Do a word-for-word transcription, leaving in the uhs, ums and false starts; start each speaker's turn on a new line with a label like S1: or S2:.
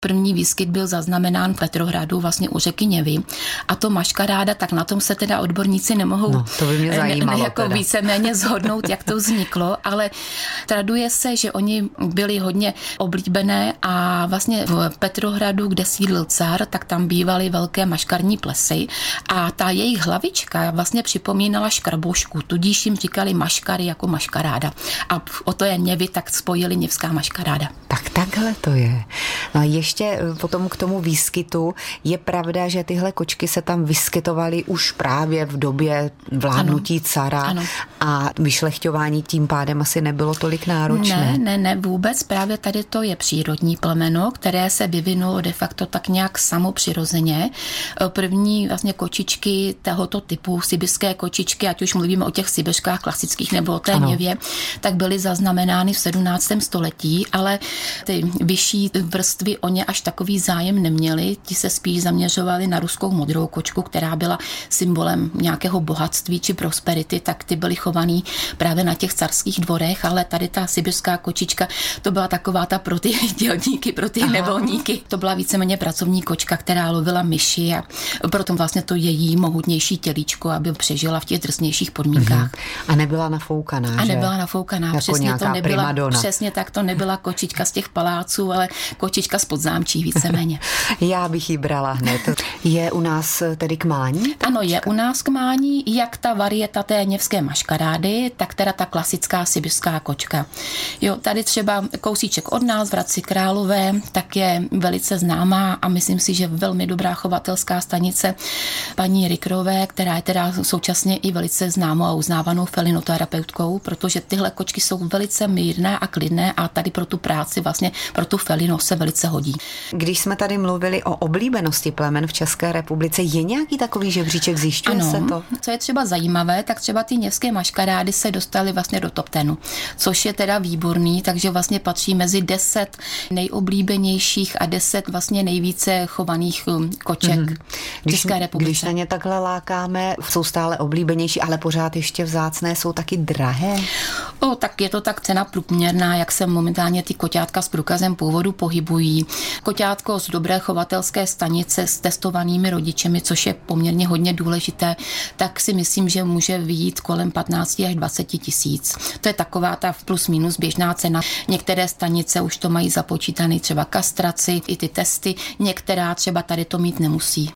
S1: První výskyt byl zaznamenán v Petrohradu, vlastně u řeky Něvy. A to maškaráda, tak na tom se teda odborníci nemohou
S2: no, to by mě zajímalo,
S1: ne, jako víceméně zhodnout, jak to vzniklo, ale traduje se, že oni byli hodně oblíbené a vlastně v Petrohradu, kde sídlil car, tak tam bývaly velké maškarní plesy a ta jejich hlavička vlastně připomínala škrbošku, tudíž jim říkali maškary jako maškaráda. A o to je Něvy, tak spojili něvská maškaráda.
S2: Tak takhle to je. No a ještě potom k tomu výskytu. Je pravda, že tyhle kočky se tam vyskytovaly už právě v době vládnutí ano. cara ano. a vyšlechťování tím pádem asi nebylo tolik náročné.
S1: Ne, ne, ne, vůbec. Právě tady to je přírodní plemeno, které se vyvinulo de facto tak nějak samopřirozeně. První vlastně kočičky tohoto typu, sibirské kočičky, ať už mluvíme o těch sibirskách klasických nebo o té ano. Něvě, tak byly zaznamenány v sedmnáctém století, ale ty vyšší vrstvy o ně až takový zájem neměli. Ti se spíš zaměřovali na ruskou modrou kočku, která byla symbolem nějakého bohatství či prosperity, tak ty byly chovaný právě na těch carských dvorech, ale tady ta sibirská kočička, to byla taková ta pro ty dělníky, pro ty Aha. nevolníky. To byla víceméně pracovní kočka, která lovila myši a proto vlastně to její mohutnější tělíčko, aby přežila v těch drsnějších podmínkách.
S2: A nebyla nafoukaná,
S1: A nebyla nafoukaná,
S2: jako
S1: přesně to nebyla,
S2: primadona.
S1: Přesně tak to nebyla kočička z těch paláců, ale kočička z podzámčí víceméně.
S2: Já bych ji brala hned. Je u nás tedy k mání?
S1: Ano, je u nás k mání, jak ta varieta té něvské maškarády, tak teda ta klasická sibirská kočka. Jo, tady třeba kousíček od nás v Hradci Králové, tak je velice známá a myslím si, že velmi dobrá chovatelská stanice paní Rikrové, která je teda současně i velice známou a uznávanou felinoterapeutkou, protože tyhle kočky jsou velice mírné a klidné a tady pro tu práci vlastně pro tu felino se velice hodí.
S2: Když jsme tady mluvili o oblíbenosti plemen v České republice, je nějaký takový žebříček, zjišťuje
S1: ano,
S2: se to?
S1: Co je třeba zajímavé, tak třeba ty něvské maškarády se dostaly vlastně do top tenu, což je teda výborný, takže vlastně patří mezi deset nejoblíbenějších a deset vlastně nejvíce chovaných koček mm-hmm. v České republice.
S2: Když na ně takhle lákáme, jsou stále oblíbenější, ale pořád ještě vzácné, jsou taky drahé?
S1: O, tak je to tak cena průměrná, jak se momentálně ty koťátka s průkazem původu pohybují. Koťátko z dobré chovatelské stanice s testovanými rodičemi, což je poměrně hodně důležité, tak si myslím, že může vyjít kolem patnáct až dvacet tisíc. To je taková ta plus minus běžná cena. Některé stanice už to mají započítané třeba kastraci, i ty testy, některá třeba tady to mít nemusí.